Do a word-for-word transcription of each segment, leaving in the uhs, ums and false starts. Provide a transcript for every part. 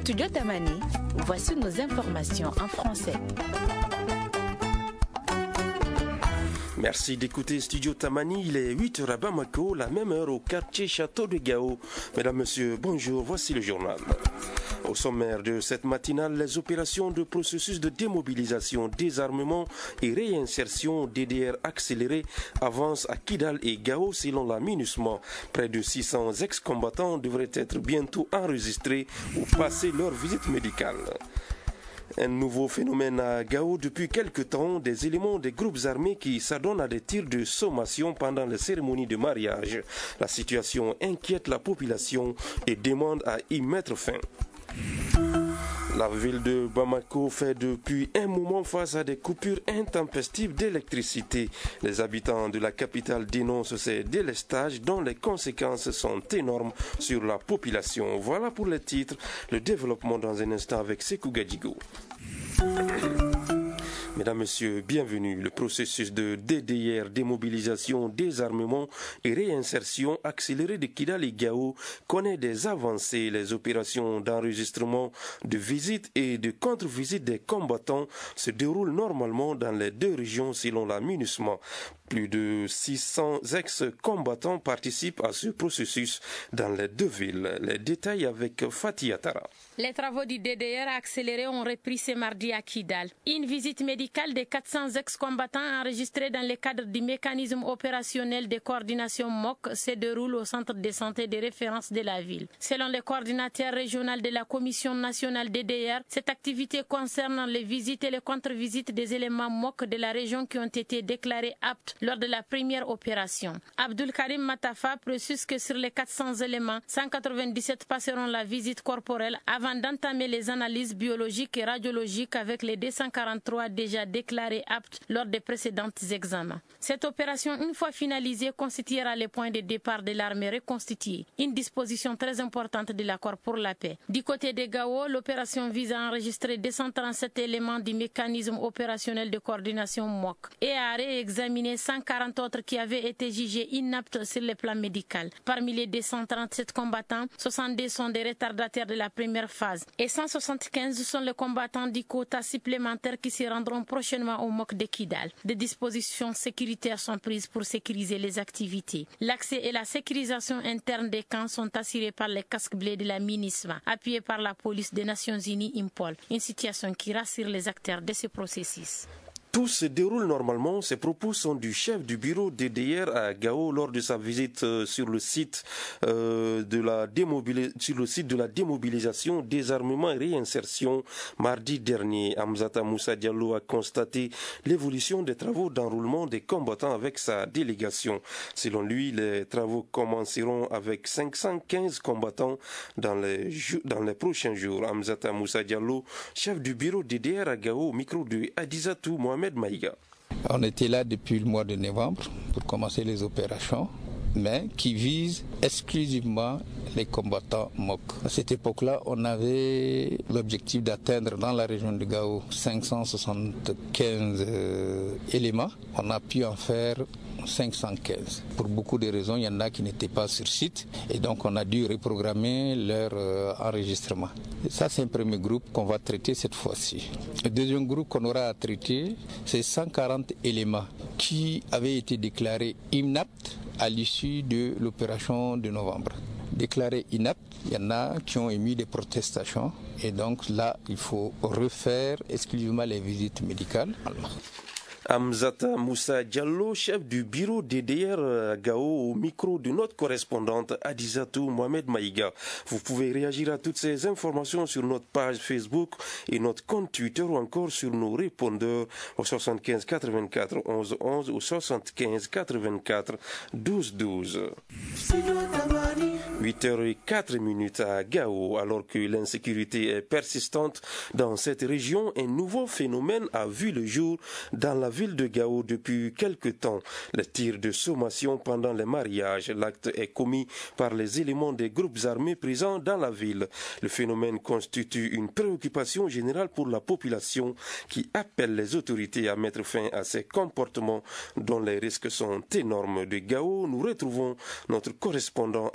Studio Tamani, voici nos informations en français. Merci d'écouter Studio Tamani, il est huit heures à Bamako, la même heure au quartier Château de Gao. Mesdames, Messieurs, bonjour, voici le journal. Au sommaire de cette matinale, les opérations de processus de démobilisation, désarmement et réinsertion D D R accélérées avancent à Kidal et Gao selon la MINUSMA. Près de six cents ex-combattants devraient être bientôt enregistrés ou passer leur visite médicale. Un nouveau phénomène à Gao depuis quelque temps, des éléments des groupes armés qui s'adonnent à des tirs de sommation pendant les cérémonies de mariage. La situation inquiète la population et demande à y mettre fin. La ville de Bamako fait depuis un moment face à des coupures intempestives d'électricité. Les habitants de la capitale dénoncent ces délestages dont les conséquences sont énormes sur la population. Voilà pour les titres, le développement dans un instant avec Sekou Gadjigo. Mesdames, Messieurs, bienvenue. Le processus de D D R, démobilisation, désarmement et réinsertion accélérée de Kidal et Gao connaît des avancées. Les opérations d'enregistrement, de visite et de contre-visite des combattants se déroulent normalement dans les deux régions selon la MINUSMA. Plus de six cents ex-combattants participent à ce processus dans les deux villes. Les détails avec Fatih Atara. Les travaux du D D R accéléré ont repris ce mardi à Kidal. Une visite médicale des quatre cents ex-combattants enregistrés dans le cadre du mécanisme opérationnel de coordination M O C se déroule au centre de santé de référence de la ville. Selon le coordinateur régional de la Commission nationale D D R, cette activité concerne les visites et les contre-visites des éléments M O C de la région qui ont été déclarés aptes lors de la première opération. Abdul Karim Matafa précise que sur les quatre cents éléments, cent quatre-vingt-dix-sept passeront la visite corporelle avant d'entamer les analyses biologiques et radiologiques avec les deux cent quarante-trois déjà déclarés aptes lors des précédents examens. Cette opération, une fois finalisée, constituera le point de départ de l'armée reconstituée, une disposition très importante de l'accord pour la paix. Du côté de Gao, l'opération vise à enregistrer deux cent trente-sept éléments du mécanisme opérationnel de coordination M O C et à réexaminer cent quarante autres qui avaient été jugés inaptes sur le plan médical. Parmi les deux cent trente-sept combattants, soixante-deux sont des retardataires de la première phase et cent soixante-quinze sont les combattants du quota supplémentaire qui se rendront prochainement au M O C de Kidal. Des dispositions sécuritaires sont prises pour sécuriser les activités. L'accès et la sécurisation interne des camps sont assurés par les casques bleus de la MINUSMA, appuyés par la police des Nations Unies Impol, une situation qui rassure les acteurs de ce processus. Tout se déroule normalement. Ces propos sont du chef du bureau D D R à Gao lors de sa visite euh, sur le site euh, de la démobilis- sur le site de la démobilisation, désarmement et réinsertion mardi dernier. Hamzata Moussa Diallo a constaté l'évolution des travaux d'enrôlement des combattants avec sa délégation. Selon lui, les travaux commenceront avec cinq cent quinze combattants dans les, ju- dans les prochains jours. Hamzata Moussa Diallo, chef du bureau D D R à Gao, au micro de Adizatou Mohamed Maïga. On était là depuis le mois de novembre pour commencer les opérations, mais qui visent exclusivement les combattants M O C. À cette époque-là, on avait l'objectif d'atteindre dans la région de Gao cinq cent soixante-quinze euh, éléments. On a pu en faire cinq cent quinze. Pour beaucoup de raisons, il y en a qui n'étaient pas sur site et donc on a dû reprogrammer leur euh, enregistrement. Et ça, c'est un premier groupe qu'on va traiter cette fois-ci. Le deuxième groupe qu'on aura à traiter, c'est cent quarante éléments qui avaient été déclarés inaptes à l'issue de l'opération de novembre. Déclarés inaptes, il y en a qui ont émis des protestations et donc là, il faut refaire exclusivement les visites médicales. Hamzata Moussa Diallo, chef du bureau D D R à Gao, au micro de notre correspondante Adizatou Mohamed Maïga. Vous pouvez réagir à toutes ces informations sur notre page Facebook et notre compte Twitter ou encore sur nos répondeurs au soixante-quinze quatre-vingt-quatre onze onze ou soixante-quinze quatre-vingt-quatre douze douze. huit heures quatre minutes à Gao. Alors que l'insécurité est persistante dans cette région, un nouveau phénomène a vu le jour dans la ville de Gao depuis quelque temps. Les tirs de sommation pendant les mariages. L'acte est commis par les éléments des groupes armés présents dans la ville. Le phénomène constitue une préoccupation générale pour la population qui appelle les autorités à mettre fin à ces comportements dont les risques sont énormes. De Gao, nous retrouvons notre correspondant Ali Ibrahim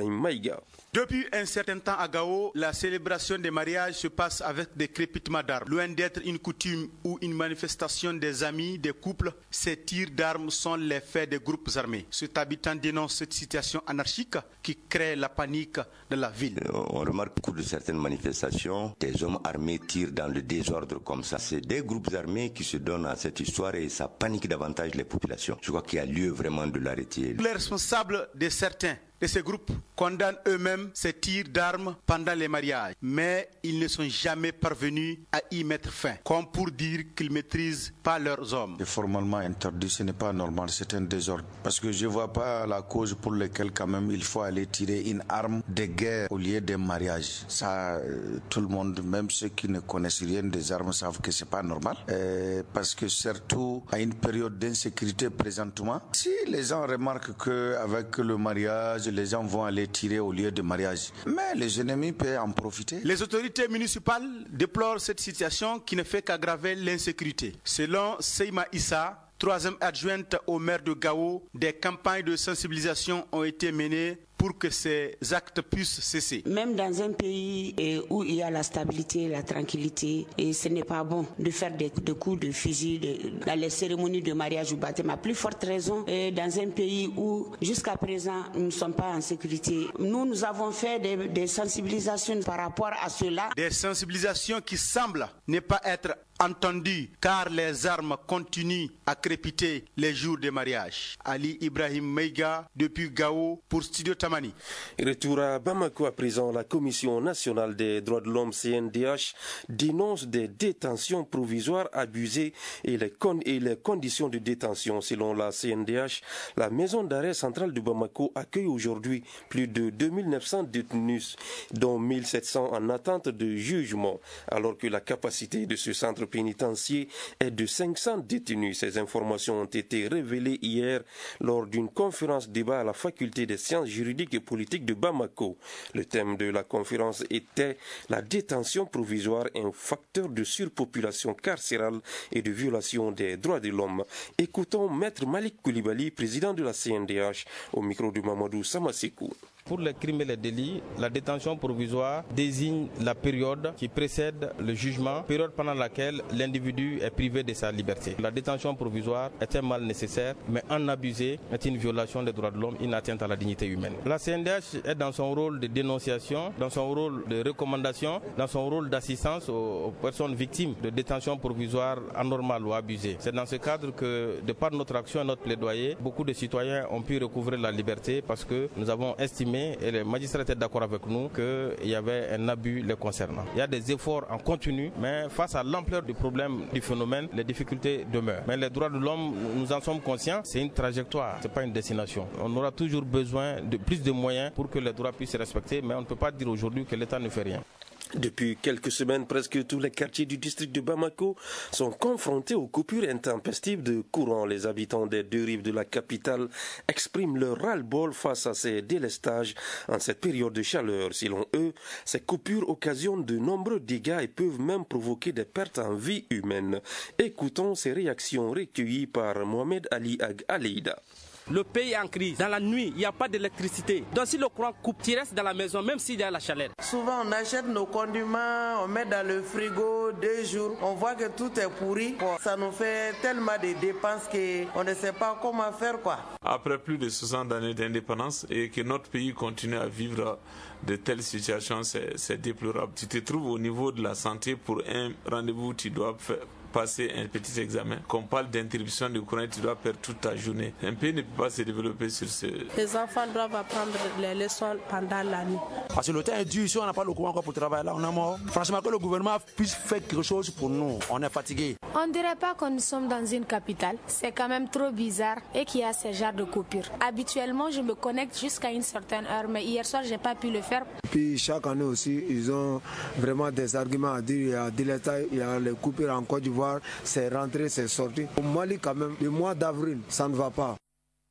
Ibrahim Maïga. Depuis un certain temps à Gao, la célébration des mariages se passe avec des crépitements d'armes. Loin d'être une coutume ou une manifestation des amis, des couples, ces tirs d'armes sont les faits des groupes armés. Cet habitant dénonce cette situation anarchique qui crée la panique de la ville. On remarque au cours de certaines manifestations, des hommes armés tirent dans le désordre comme ça. C'est des groupes armés qui se donnent à cette histoire et ça panique davantage les populations. Je crois qu'il y a lieu vraiment de l'arrêter. Les responsables de certains de ces groupes condamnent eux-mêmes ces tirs d'armes pendant les mariages, mais ils ne sont jamais parvenus à y mettre fin, comme pour dire qu'ils maîtrisent pas leurs hommes. C'est formellement interdit, ce n'est pas normal, c'est un désordre. Parce que je ne vois pas la cause pour laquelle quand même il faut aller tirer une arme de guerre au lieu d'un mariage. Ça, euh, tout le monde, même ceux qui ne connaissent rien des armes, savent que c'est pas normal. Euh, parce que surtout à une période d'insécurité présentement, si les gens remarquent qu'avec le mariage, les gens vont aller tirer au lieu de mariage. Mais les ennemis peuvent en profiter. Les autorités municipales déplorent cette situation qui ne fait qu'aggraver l'insécurité. Selon Seyma Issa, troisième adjointe au maire de Gao, des campagnes de sensibilisation ont été menées pour que ces actes puissent cesser. Même dans un pays où il y a la stabilité, la tranquillité, et ce n'est pas bon de faire des, des coups de fusil de, dans les cérémonies de mariage ou baptême. À plus forte raison, dans un pays où jusqu'à présent nous ne sommes pas en sécurité. Nous, nous avons fait des, des sensibilisations par rapport à cela. Des sensibilisations qui semblent ne pas être entendues car les armes continuent à crépiter les jours des mariages. Ali Ibrahim Maïga depuis Gao pour Studio Tamani. Retour à Bamako à présent, la Commission nationale des droits de l'homme C N D H dénonce des détentions provisoires abusées et les, con et les conditions de détention. Selon la C N D H, la maison d'arrêt centrale de Bamako accueille aujourd'hui plus de deux mille neuf cents détenus, dont mille sept cents en attente de jugement, alors que la capacité de ce centre pénitentiaire est de cinq cents détenus. Ces informations ont été révélées hier lors d'une conférence débat à la faculté des sciences juridiques et politiques de Bamako. Le thème de la conférence était la détention provisoire, un facteur de surpopulation carcérale et de violation des droits de l'homme. Écoutons Maître Malik Koulibaly, président de la C N D H, au micro de Mamadou Samasekou. Pour les crimes et les délits, la détention provisoire désigne la période qui précède le jugement, période pendant laquelle l'individu est privé de sa liberté. La détention provisoire est un mal nécessaire, mais en abuser est une violation des droits de l'homme, une atteinte à la dignité humaine. La C N D H est dans son rôle de dénonciation, dans son rôle de recommandation, dans son rôle d'assistance aux, aux personnes victimes de détention provisoire anormale ou abusée. C'est dans ce cadre que, de par notre action et notre plaidoyer, beaucoup de citoyens ont pu recouvrer la liberté parce que nous avons estimé, et les magistrats étaient d'accord avec nous, qu'il y avait un abus les concernant. Il y a des efforts en continu, mais face à l'ampleur du problème, du phénomène, les difficultés demeurent. Mais les droits de l'homme, nous en sommes conscients, c'est une trajectoire, ce n'est pas une destination. On aura toujours besoin de plus de moyens pour que les droits puissent se respecter, mais on ne peut pas dire aujourd'hui que l'État ne fait rien. Depuis quelques semaines, presque tous les quartiers du district de Bamako sont confrontés aux coupures intempestives de courant. Les habitants des deux rives de la capitale expriment leur ras-le-bol face à ces délestages en cette période de chaleur. Selon eux, ces coupures occasionnent de nombreux dégâts et peuvent même provoquer des pertes en vie humaine. Écoutons ces réactions recueillies par Mohamed Ali Ag Aleida. Le pays est en crise. Dans la nuit, il n'y a pas d'électricité. Donc si le courant coupe, tu restes dans la maison, même s'il y a la chaleur. Souvent, on achète nos condiments, on met dans le frigo deux jours. On voit que tout est pourri. Ça nous fait tellement de dépenses qu'on ne sait pas comment faire, quoi. Après plus de soixante années d'indépendance et que notre pays continue à vivre de telles situations, c'est déplorable. Tu te trouves au niveau de la santé pour un rendez-vous, tu dois faire passer un petit examen. Qu'on parle d'interruption de courant, tu dois perdre toute ta journée. Un pays ne peut pas se développer sur ce... Les enfants doivent apprendre les leçons pendant la nuit. Parce que le temps est dur, si on n'a pas le courant encore pour travailler là, on est mort. Franchement, que le gouvernement puisse faire quelque chose pour nous, on est fatigué. On ne dirait pas que nous sommes dans une capitale. C'est quand même trop bizarre et qu'il y a ce genre de coupure. Habituellement, je me connecte jusqu'à une certaine heure, mais hier soir, je n'ai pas pu le faire. Puis chaque année aussi, ils ont vraiment des arguments à dire. Il y a des détails, il y a les coupures en Côte d'Ivoire. C'est rentré, c'est sorti. Au Mali, quand même, le mois d'avril, ça ne va pas.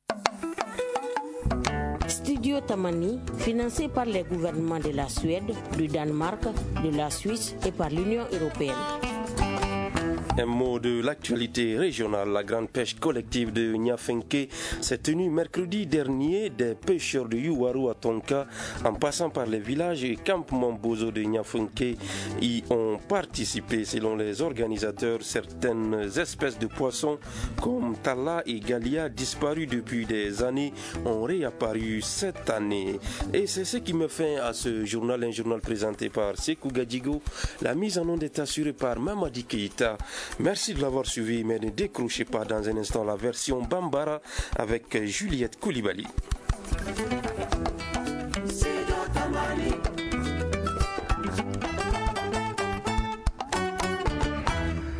Studio Tamani, financé par les gouvernements de la Suède, du Danemark, de la Suisse et par l'Union européenne. Un mot de l'actualité régionale. La grande pêche collective de Niafenke s'est tenue mercredi dernier. Des pêcheurs de Yuwaru à Tonka, en passant par les villages et campements Bozo de Niafenke, y ont participé. Selon les organisateurs, certaines espèces de poissons comme Tala et Galia, disparues depuis des années, ont réapparu cette année. Et c'est ce qui me fait à ce journal, un journal présenté par Sekou Gadjigo. La mise en onde est assurée par Mamadi Keita. Merci de l'avoir suivi, mais ne décrochez pas dans un instant la version Bambara avec Juliette Koulibaly. C'est